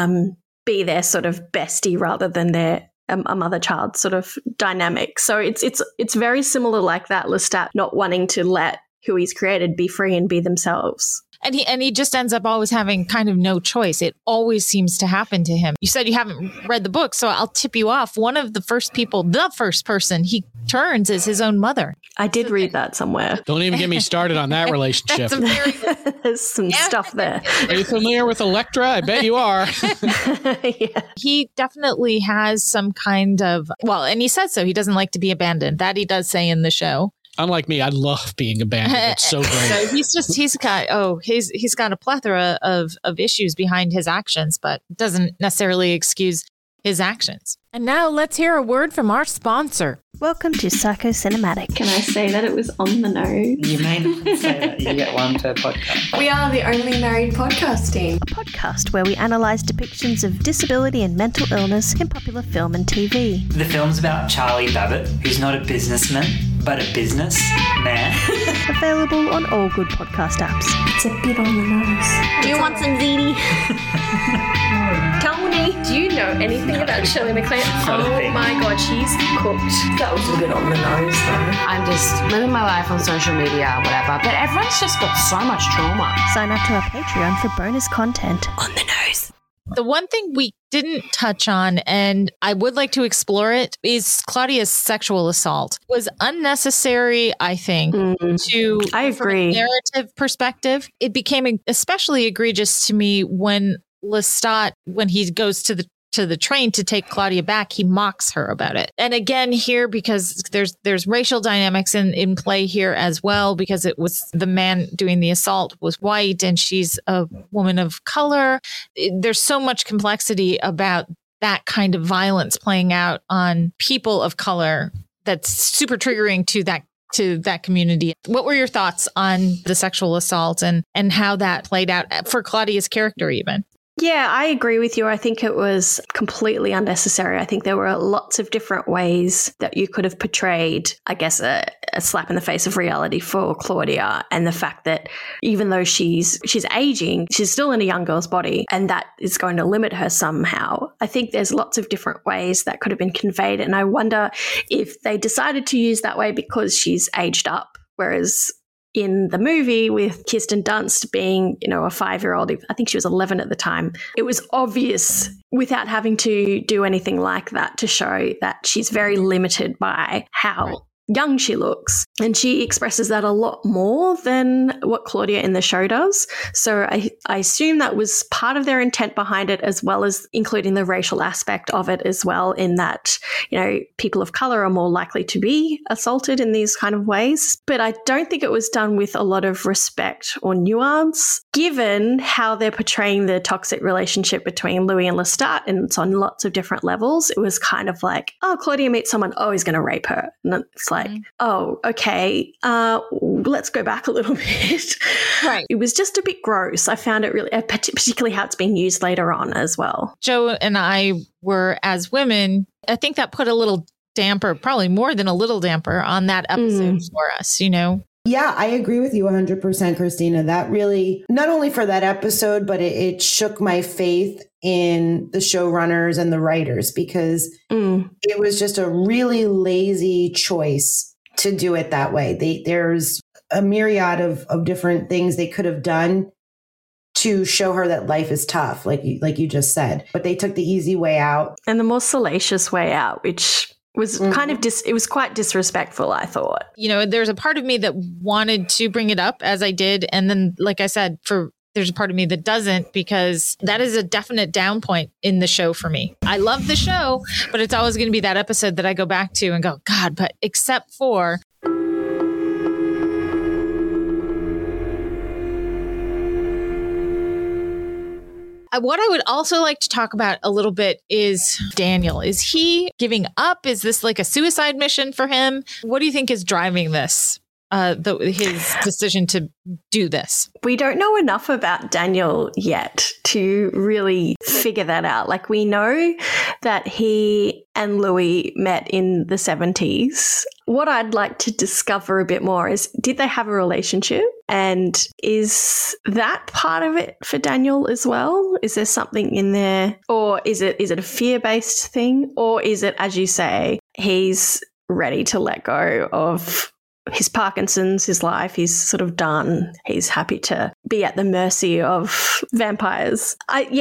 be their sort of bestie rather than their a mother-child sort of dynamic. So it's very similar like that. Lestat not wanting to let who he's created be free and be themselves. And he just ends up always having kind of no choice. It always seems to happen to him. You said you haven't read the book, so I'll tip you off. One of the first person he turns is his own mother. I did read that somewhere. Don't even get me started on that relationship. There's some stuff there. Are you familiar with Electra? I bet you are. Yeah. He definitely has some kind of, and he says so. He doesn't like to be abandoned. That he does say in the show. Unlike me, I love being abandoned. It's so great. So he's got a plethora of issues behind his actions, but doesn't necessarily excuse his actions. And now let's hear a word from our sponsor. Welcome to Psychocinematic. Can I say that it was on the nose? You may not say that. You get one per podcast. We are the only married podcast team. A podcast where we analyse depictions of disability and mental illness in popular film and TV. The film's about Charlie Babbitt, who's not a businessman, but a business man. Available on all good podcast apps. It's a bit on the nose. Do you want some ziti? Tony, do you know anything about Shirley MacLaine? Oh my God, she's cooked. That was a bit on the nose, though. I'm just living my life on social media, whatever. But everyone's just got so much trauma. Sign up to our Patreon for bonus content. On the nose. The one thing we didn't touch on, and I would like to explore it, is Claudia's sexual assault. It was unnecessary, I think, I agree. From a narrative perspective. It became especially egregious to me when Lestat, when he goes to the train to take Claudia back, he mocks her about it. And again here, because there's racial dynamics in play here as well, because it was the man doing the assault was white and she's a woman of color. There's so much complexity about that kind of violence playing out on people of color that's super triggering to that community. What were your thoughts on the sexual assault and how that played out for Claudia's character even? Yeah, I agree with you. I think it was completely unnecessary. I think there were lots of different ways that you could have portrayed, I guess, a slap in the face of reality for Claudia, and the fact that even though she's aging, she's still in a young girl's body, and that is going to limit her somehow. I think there's lots of different ways that could have been conveyed, and I wonder if they decided to use that way because she's aged up, whereas in the movie with Kirsten Dunst being, a 5-year-old, I think she was 11 at the time, it was obvious without having to do anything like that to show that she's very limited by how young she looks. And she expresses that a lot more than what Claudia in the show does. So I assume that was part of their intent behind it, as well as including the racial aspect of it as well, in that, people of color are more likely to be assaulted in these kind of ways. But I don't think it was done with a lot of respect or nuance, given how they're portraying the toxic relationship between Louis and Lestat, and it's on lots of different levels. It was kind of like, Claudia meets someone, he's going to rape her. And it's like, okay, let's go back a little bit. Right. It was just a bit gross. I found it really, particularly how it's being used later on as well. Joe and I were, as women, I think that put a little damper, probably more than a little damper on that episode for us, you know? Yeah, I agree with you 100%, Christina. That really, not only for that episode, but it shook my faith in the showrunners and the writers, because it was just a really lazy choice to do it that way. There's a myriad of different things they could have done to show her that life is tough, like you just said. But they took the easy way out. And the more salacious way out, which was kind of it was quite disrespectful, I thought. You know, there's a part of me that wanted to bring it up as I did. And then, like I said, there's a part of me that doesn't, because that is a definite down point in the show for me. I love the show, but it's always going to be that episode that I go back to and go, God, but except for... What I would also like to talk about a little bit is Daniel. Is he giving up? Is this like a suicide mission for him? What do you think is driving this? His decision to do this? We don't know enough about Daniel yet to really figure that out. Like, we know that he and Louis met in the 70s. What I'd like to discover a bit more is, did they have a relationship? And is that part of it for Daniel as well? Is there something in there? Or is it a fear-based thing? Or is it, as you say, he's ready to let go of his Parkinson's, his life, he's sort of done. He's happy to be at the mercy of vampires.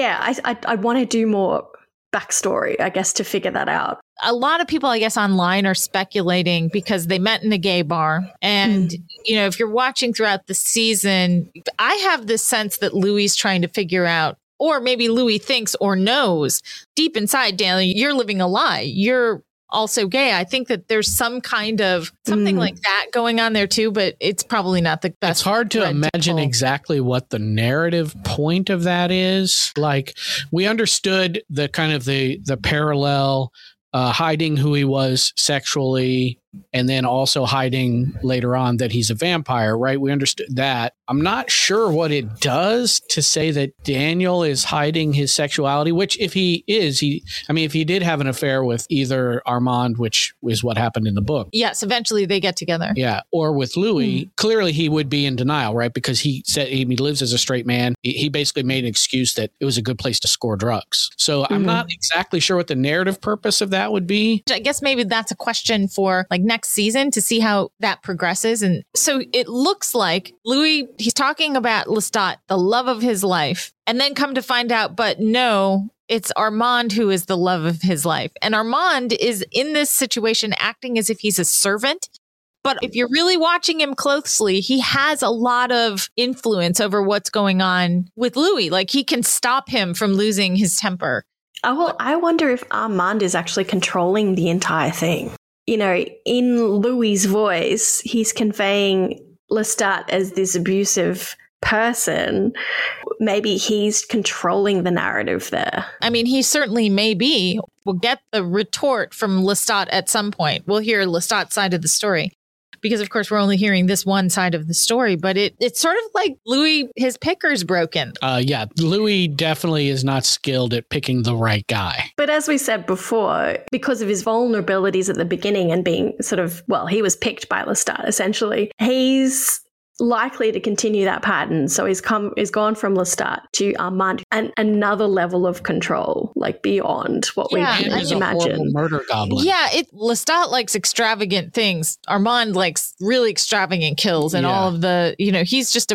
I want to do more backstory, I guess, to figure that out. A lot of people, I guess, online are speculating because they met in a gay bar. And, you know, if you're watching throughout the season, I have this sense that Louis is trying to figure out, or maybe Louis thinks or knows deep inside, Daniel, you're living a lie. You're also gay. I think that there's some kind of something like that going on there too, but it's probably not the best. It's hard to imagine exactly what the narrative point of that is. Like, we understood the kind of the parallel, hiding who he was sexually, and then also hiding later on that he's a vampire, right? We understood that. I'm not sure what it does to say that Daniel is hiding his sexuality, which if he is, if he did have an affair with either Armand, which is what happened in the book. Yes, eventually they get together. Yeah. Or with Louis, clearly he would be in denial, right? Because he said he lives as a straight man. He basically made an excuse that it was a good place to score drugs. So I'm not exactly sure what the narrative purpose of that would be. I guess maybe that's a question for like next season to see how that progresses. And so it looks like Louis, he's talking about Lestat, the love of his life, and then come to find out, but no, it's Armand who is the love of his life. And Armand is in this situation acting as if he's a servant. But if you're really watching him closely, he has a lot of influence over what's going on with Louis. Like, he can stop him from losing his temper. Oh, well, I wonder if Armand is actually controlling the entire thing. You know, in Louis' voice, he's conveying Lestat as this abusive person. Maybe he's controlling the narrative there. I mean, he certainly may be. We'll get the retort from Lestat at some point. We'll hear Lestat's side of the story. Because, of course, we're only hearing this one side of the story, but it's sort of like Louis, his picker's broken. Yeah, Louis definitely is not skilled at picking the right guy. But as we said before, because of his vulnerabilities at the beginning and being sort of, well, he was picked by Lestat, essentially, he's likely to continue that pattern. So he's gone from Lestat to Armand, and another level of control, like beyond what we imagine. A horrible murder goblin. Yeah, Lestat likes extravagant things. Armand likes really extravagant kills and all of the, he's just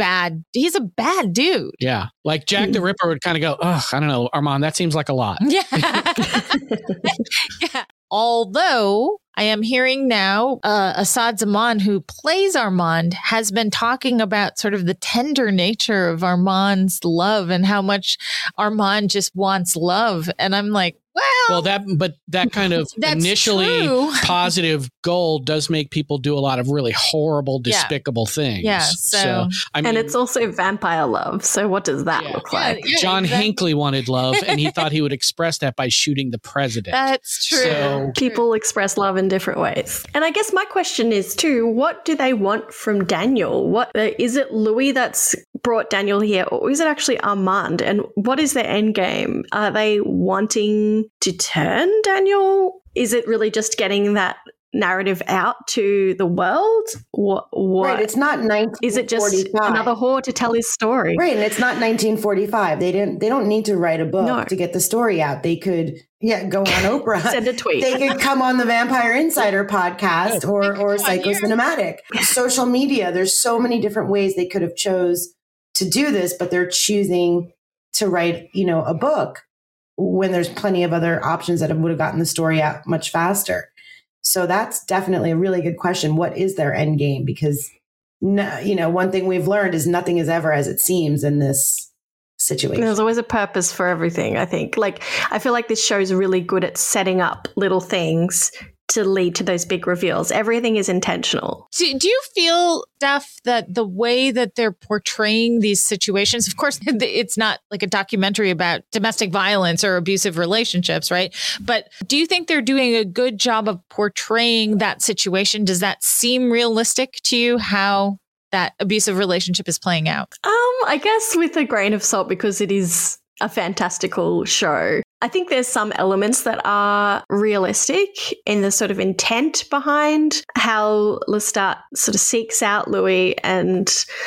he's a bad dude. Yeah. Like Jack the Ripper would kind of go, I don't know, Armand, that seems like a lot. Yeah. Yeah. Although I am hearing now Assad Zaman, who plays Armand, has been talking about sort of the tender nature of Armand's love and how much Armand just wants love. And I'm like, that kind of initially positive goal does make people do a lot of really horrible, despicable things. Yeah. And it's also vampire love. So what does that look like? Yeah, John Hinckley wanted love, and he thought he would express that by shooting the president. That's true. So, people express love in different ways. And I guess my question is too, what do they want from Daniel? What is it Louis that's brought Daniel here, or is it actually Armand? And what is their end game? Are they wanting to turn Daniel is it really just getting that narrative out to the world? What Right, it's not 1945. Is it just another whore to tell his story? Right, and it's not 1945. They don't need to write a book to get the story out. They could go on Oprah. Send a tweet. They could come on the Vampire Insider podcast or Psychocinematic. Social media, there's so many different ways they could have chose to do this, but they're choosing to write, a book when there's plenty of other options that would have gotten the story out much faster. So that's definitely a really good question. What is their end game? Because, one thing we've learned is nothing is ever as it seems in this situation. There's always a purpose for everything, I think. I feel like this show's really good at setting up little things to lead to those big reveals. Everything is intentional. Do you feel, Steph, that the way that they're portraying these situations, of course, it's not like a documentary about domestic violence or abusive relationships, right? But do you think they're doing a good job of portraying that situation? Does that seem realistic to you, how that abusive relationship is playing out? I guess with a grain of salt, because it is a fantastical show. I think there's some elements that are realistic in the sort of intent behind how Lestat sort of seeks out Louis and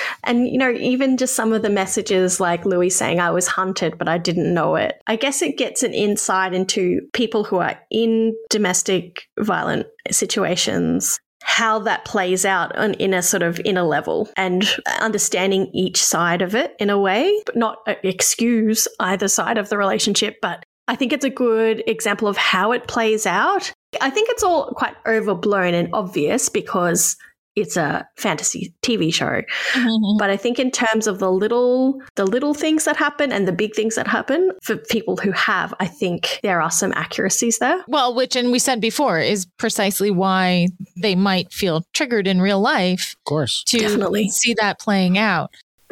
even just some of the messages like Louis saying, I was hunted, but I didn't know it. I guess it gets an insight into people who are in domestic violent situations, how that plays out in a sort of inner level and understanding each side of it in a way, but not excuse either side of the relationship. But I think it's a good example of how it plays out. I think it's all quite overblown and obvious because it's a fantasy TV show. Mm-hmm. But I think in terms of the little things that happen and the big things that happen for people who have, I think there are some accuracies there. Well, which, and we said before, is precisely why they might feel triggered in real life. Of course. To Definitely see that playing out.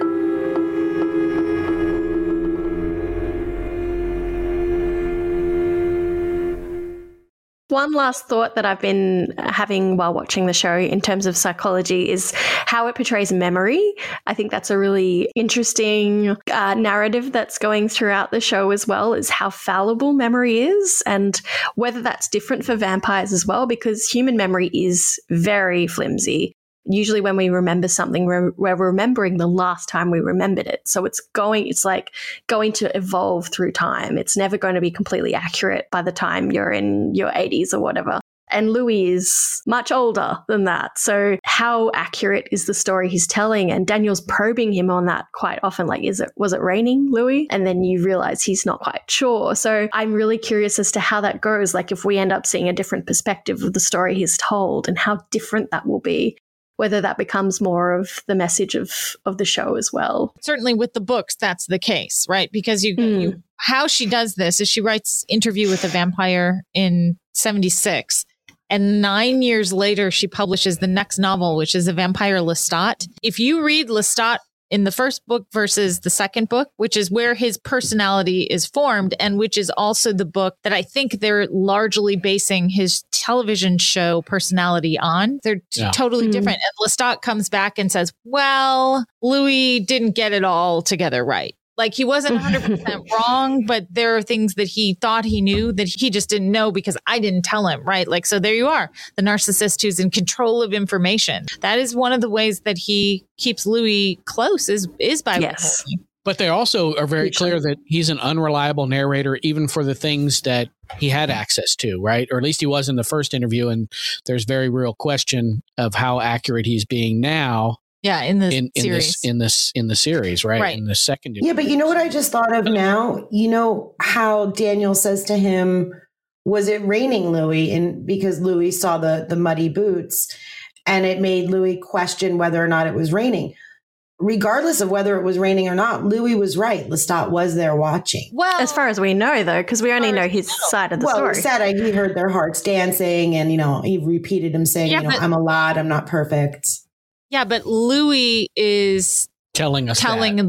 One last thought that I've been having while watching the show in terms of psychology is how it portrays memory. I think that's a really interesting narrative that's going throughout the show as well, is how fallible memory is and whether that's different for vampires as well, because human memory is very flimsy. Usually when we remember something, we're remembering the last time we remembered it. So it's like going to evolve through time. It's never going to be completely accurate by the time you're in your 80s or whatever. And Louis is much older than that. So how accurate is the story he's telling? And Daniel's probing him on that quite often. Like, was it raining, Louis? And then you realize he's not quite sure. So I'm really curious as to how that goes. Like if we end up seeing a different perspective of the story he's told and how different that will be, whether that becomes more of the message of the show as well. Certainly with the books, that's the case, right? Because how she does this is she writes Interview with a Vampire in 1976. And 9 years later, she publishes the next novel, which is A Vampire Lestat. If you read Lestat in the first book versus the second book, which is where his personality is formed, and which is also the book that I think they're largely basing his television show personality on. They're totally different. And Lestat comes back and says, well, Louis didn't get it all together right. Like he wasn't 100% wrong, but there are things that he thought he knew that he just didn't know because I didn't tell him, right? Like, so there you are, the narcissist who's in control of information. That is one of the ways that he keeps Louis close is by withholding. But they also are very clear that he's an unreliable narrator, even for the things that he had access to, right? Or at least he was in the first interview. And there's very real question of how accurate he's being now. Yeah, in the series. In the series, right? In the second. Yeah, but you know what I just thought of now? You know how Daniel says to him, was it raining, Louis? And because Louis saw the muddy boots, and it made Louis question whether or not it was raining. Regardless of whether it was raining or not, Louis was right. Lestat was there watching. Well, as far as we know, though, because we only know his side of the story. Well, he said he heard their hearts dancing, and he repeated him saying, I'm a lad, I'm not perfect. Yeah, but Louis is telling us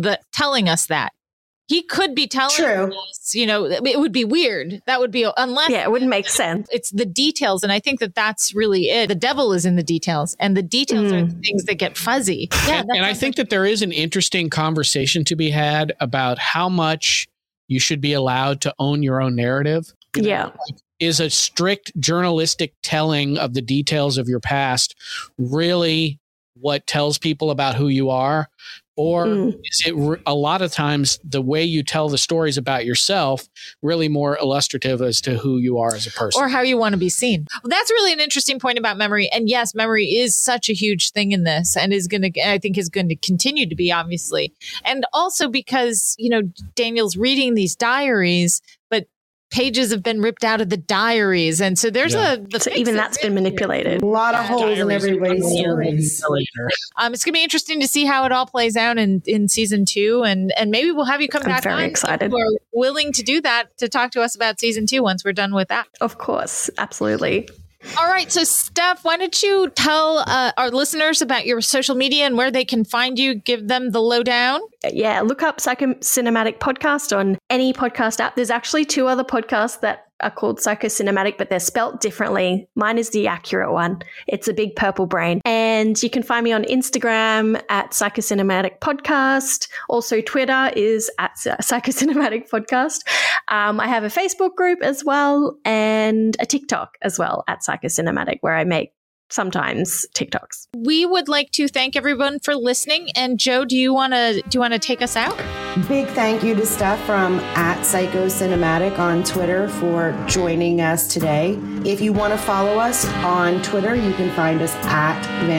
that. He could be telling us, it would be weird. That would be, unless. Yeah, it wouldn't make sense. It's the details. And I think that that's really it. The devil is in the details, and the details are the things that get fuzzy. Yeah, and I think that there is an interesting conversation to be had about how much you should be allowed to own your own narrative. is a strict journalistic telling of the details of your past really what tells people about who you are? Or is it a lot of times the way you tell the stories about yourself really more illustrative as to who you are as a person? Or how you want to be seen. Well, that's really an interesting point about memory. And yes, memory is such a huge thing in this and is going to, I think is going to continue to be, obviously. And also because, you know, Daniel's reading these diaries, but pages have been ripped out of the diaries. And so there's so even that's been manipulated. A lot of holes in everybody's stories. It's going to be interesting to see how it all plays out in season 2. And maybe we'll have you come back. I'm very excited. If we're willing to do that, to talk to us about season 2 once we're done with that. Of course. Absolutely. All right. So, Steph, why don't you tell our listeners about your social media and where they can find you? Give them the lowdown. Yeah. Look up Psychocinematic Podcast on any podcast app. There's actually 2 other podcasts that are called Psychocinematic, but they're spelt differently. Mine is the accurate one. It's a big purple brain. And you can find me on Instagram at Psychocinematic Podcast. Also, Twitter is at Psychocinematic Podcast. I have a Facebook group as well and a TikTok as well at Psychocinematic, where I make sometimes TikToks. We would like to thank everyone for listening. And Joe, do you want to take us out? Big thank you to Steph from @Psychocinematic on Twitter for joining us today. If you want to follow us on Twitter, you can find us at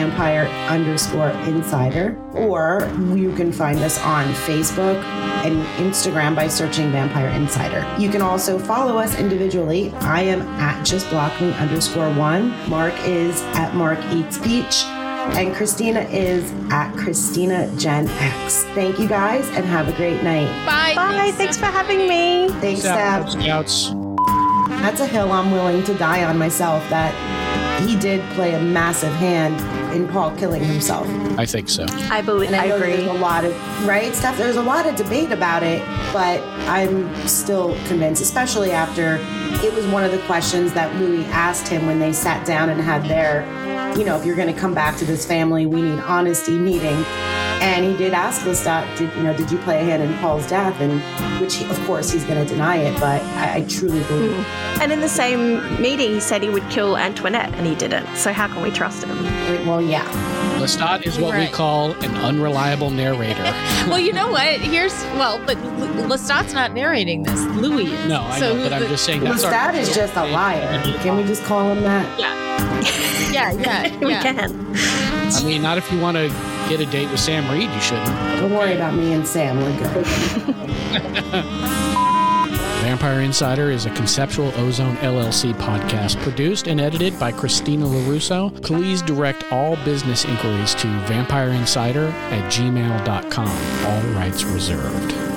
vampire_insider, or you can find us on Facebook and Instagram by searching Vampire Insider. You can also follow us individually. I am at justblockme_1. Mark is at Mark Eats Peach. And Christina is at Christina Gen X. Thank you guys and have a great night. Bye. Bye. Thanks for having me. Thanks, Steph. Scouts. That's a hill I'm willing to die on myself, that he did play a massive hand in Paul killing himself. I think so. I agree. There's a lot of, right, Steph? There's a lot of debate about it, but I'm still convinced, especially after it was one of the questions that Louis asked him when they sat down and had their, you know, if you're going to come back to this family, we need honesty meeting. And he did ask Lestat, did you play a hand in Paul's death? And which, of course, he's going to deny it, but I truly believe. And in the same meeting, he said he would kill Antoinette, and he didn't. So how can we trust him? Well, yeah. Lestat is what we call an unreliable narrator. Well, you know what? But Lestat's not narrating this. Louis is. No, I know, but I'm just saying that's Lestat is just a liar. Can we just call him that? Yeah. We can. I mean, not if you want to get a date with Sam Reed, you shouldn't. Don't worry about me and Sam. We're good. Vampire Insider is a Conceptual Ozone LLC podcast produced and edited by Christina LaRusso. Please direct all business inquiries to vampireinsider@gmail.com. All rights reserved.